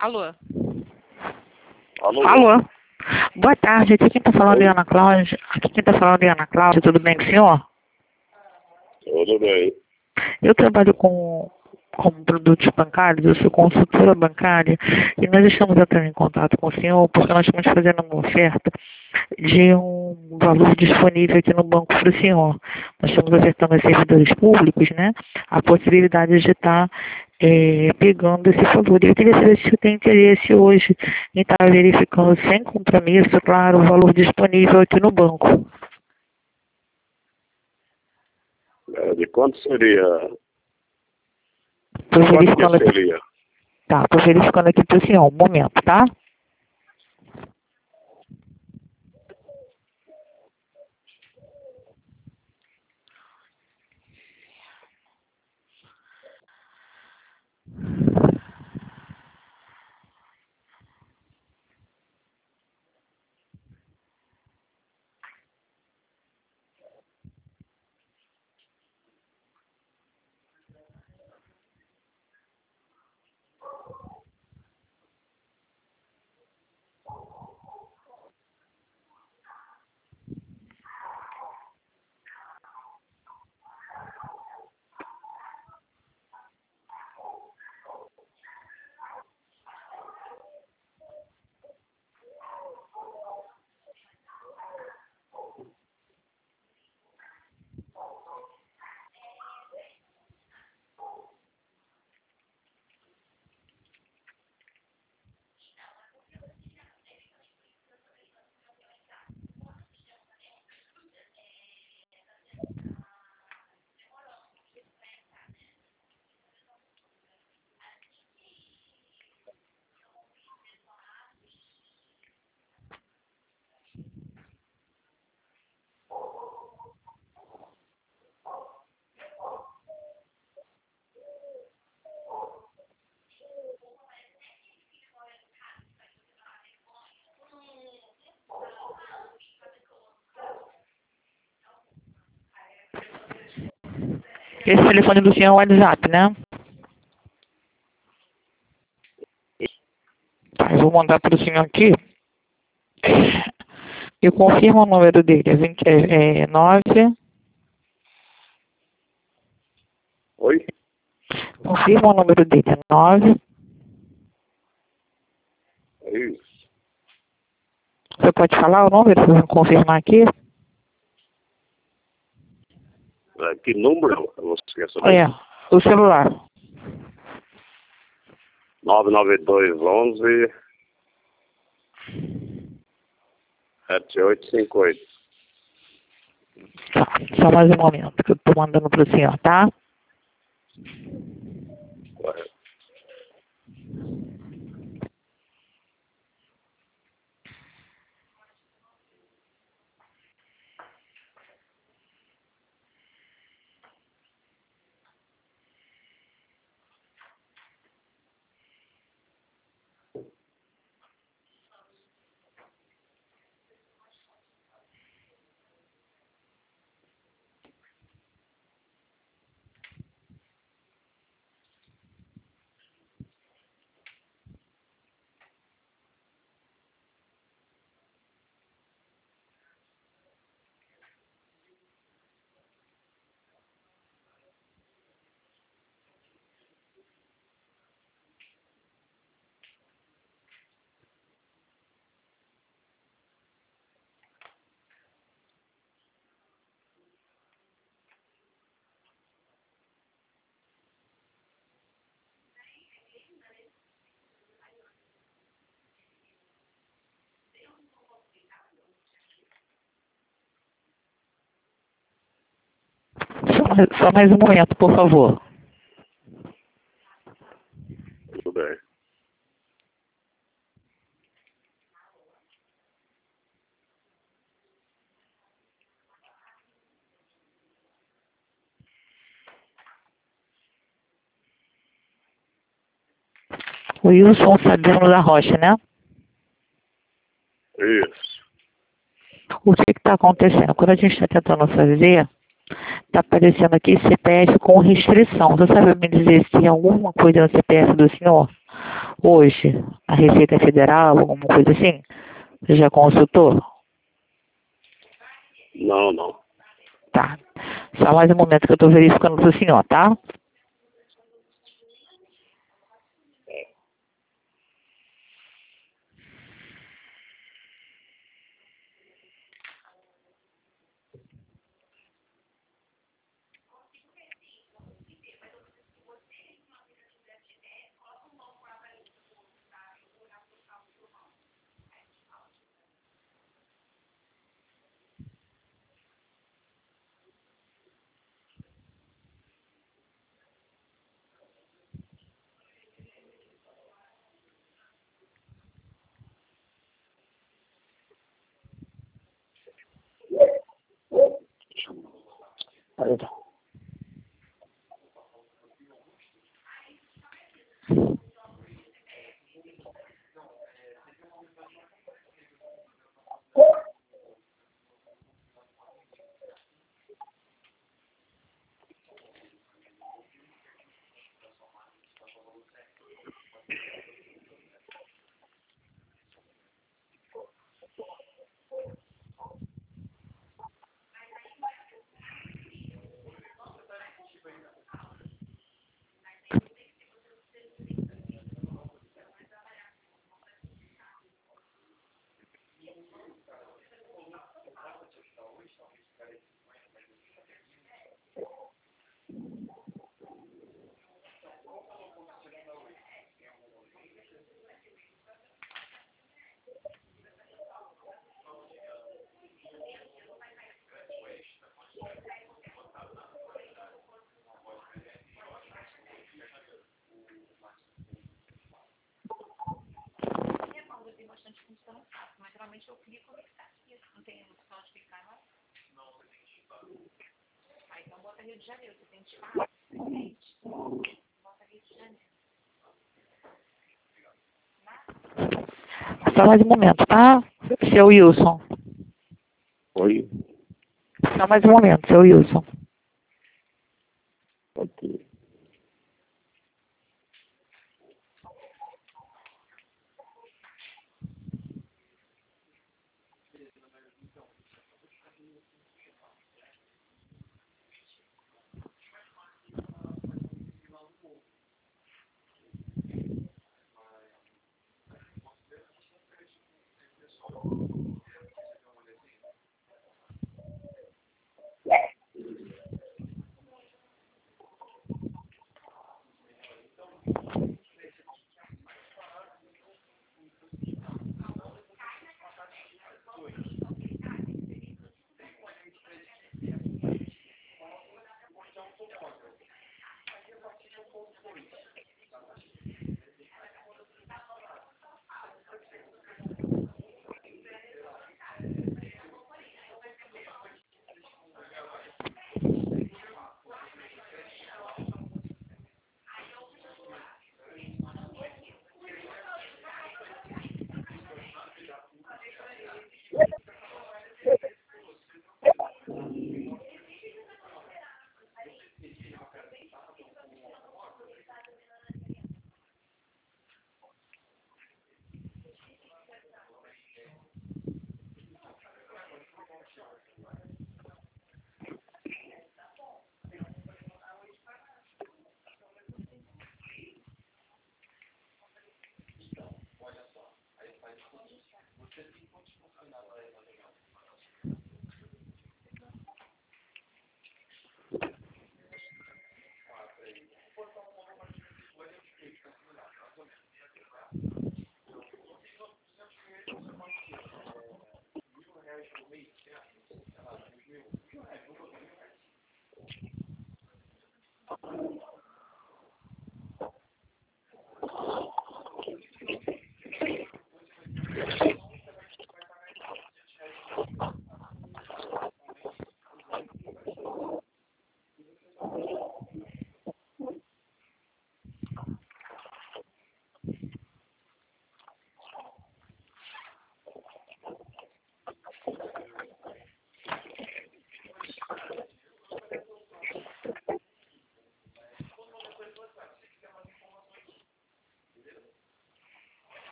Alô? Alô? Alô? Boa tarde, aqui quem tá falando é Ana Cláudia. Aqui quem tá falando é Ana Cláudia, tudo bem com o senhor? Tudo bem. Eu trabalho com produtos bancários, eu sou consultora bancária e nós estamos entrando em contato com o senhor porque nós estamos fazendo uma oferta de um valor disponível aqui no banco para o senhor. Nós estamos ofertando aos servidores públicos, né, a possibilidade de estar pegando esse valor. Eu queria saber se o senhor tem interesse hoje em estar verificando sem compromisso, claro, o valor disponível aqui no banco. De quanto seria? Estou Quanto verificando que aqui. seria? Tá, estou verificando aqui para o senhor. Um momento, tá? Esse telefone do senhor é o WhatsApp, né? Tá, eu vou mandar para o senhor aqui. Eu confirmo o número dele. É 9. Oi? Confirma o número dele. É 9. É isso. Você pode falar o número para eu confirmar aqui? Que número você quer saber? É, o celular. 99211 7858. Tá, só mais um momento que eu tô mandando para o senhor, tá? Correto. Só mais um momento, por favor. Tudo bem. Wilson Sabino da Rocha, né? Isso. O que está acontecendo? Quando a gente está tentando fazer, está aparecendo aqui CPF com restrição. Você sabe me dizer se tem alguma coisa no CPF do senhor? hoje? A Receita Federal, alguma coisa assim? Você já consultou? Não, não. Tá. Só mais um momento que eu estou verificando para o senhor, tá? Perdão. Só mais um momento, tá? Seu Wilson. Oi? Só mais um momento, seu Wilson. Ok.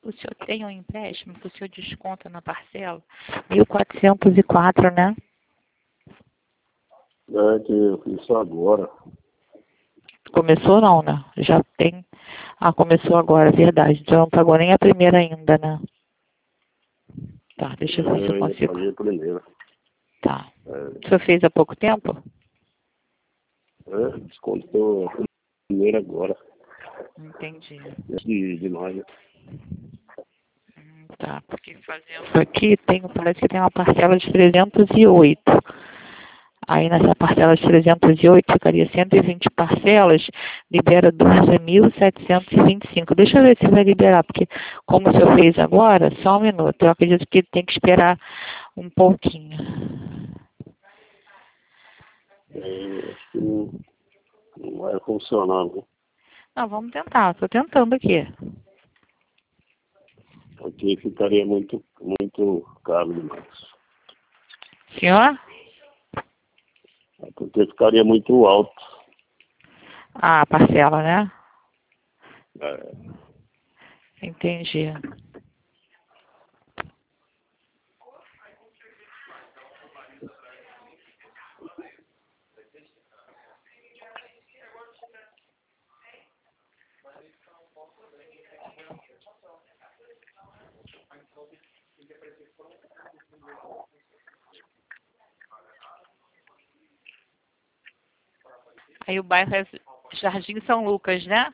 o senhor tem um empréstimo que o senhor desconta na parcela? 1.404, né? É que eu fiz isso agora. Começou não, né? Já tem. Ah, começou agora, verdade. Então não pagou nem a primeira ainda, né? Tá, deixa eu ver se eu Eu consigo. paguei a primeira. Tá. O senhor fez há pouco tempo? Descontou a primeira agora. Entendi. De maio. Tá, porque fazendo isso aqui, parece que tem uma parcela de 308. Aí nessa parcela de 308 ficaria 120 parcelas, libera 12.725. Deixa eu ver se vai liberar, porque como o senhor fez agora, só um minuto, eu acredito que tem que esperar um pouquinho. Acho que não vai funcionar, não. Não, vamos tentar, estou tentando aqui. Aqui ficaria muito caro demais. Senhor? Porque ficaria muito alto. Ah, a parcela, né? É, Entendi. Aí o bairro é Jardim São Lucas, né?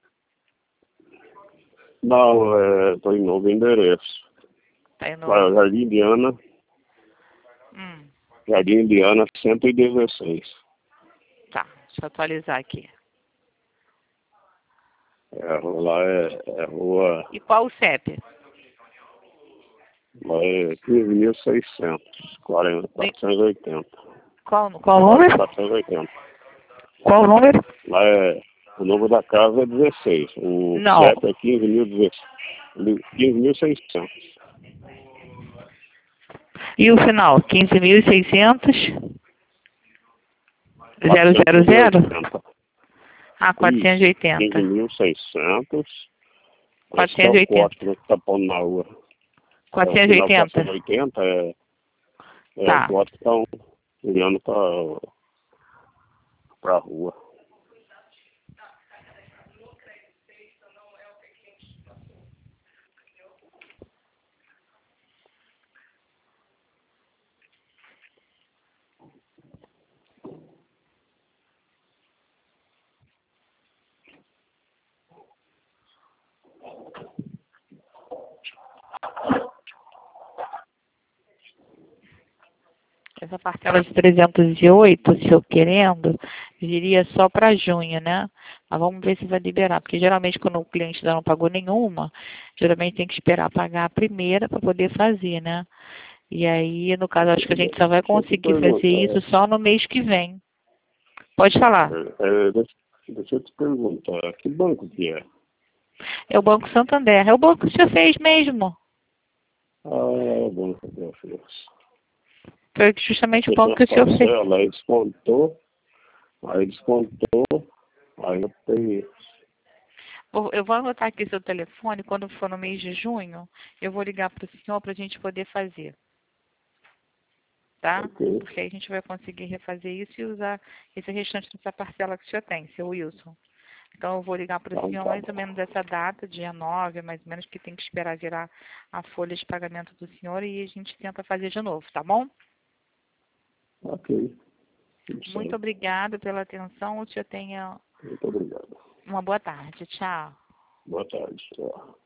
não, estou em novo endereço. Tá aí no... Jardim Indiana, Jardim Indiana 116. Tá, deixa eu atualizar aqui. Lá é rua. E qual o CEP? Lá é 15.600, 480. Qual o número? 480. Qual o número? Lá o número da casa é 16. O Não. CEP é 15.600. E o final? 15.600? 000? Ah, 480. 15.600. Esse que é o 480. corte, né, que tá pondo na rua. 480. 480 o Tá. corte que estão olhando pra rua. Essa parcela de 308, se eu querendo, viria só para junho, né? Mas vamos ver se vai liberar, porque geralmente quando o cliente ainda não pagou nenhuma, geralmente tem que esperar pagar a primeira para poder fazer, né? E aí, no caso, acho que a gente só vai conseguir fazer isso só no mês que vem. Pode falar. Deixa eu te perguntar, que banco que é? É o Banco Santander. É o banco que o senhor fez mesmo. É o banco que eu fiz. Foi justamente o banco que o senhor fez. Aí descontou, aí eu peguei. Eu vou anotar aqui seu telefone. Quando for no mês de junho, eu vou ligar para o senhor para a gente poder fazer. Tá? Ok. Porque aí a gente vai conseguir refazer isso e usar esse restante dessa parcela que o senhor tem, seu Wilson. Então eu vou ligar para o senhor mais ou menos essa data, dia 9, mais ou menos, que tem que esperar virar a folha de pagamento do senhor e a gente tenta fazer de novo, tá bom? Ok. Muito obrigada pela atenção. O senhor tenha Muito obrigado. uma boa tarde. Tchau. Boa tarde. Tchau.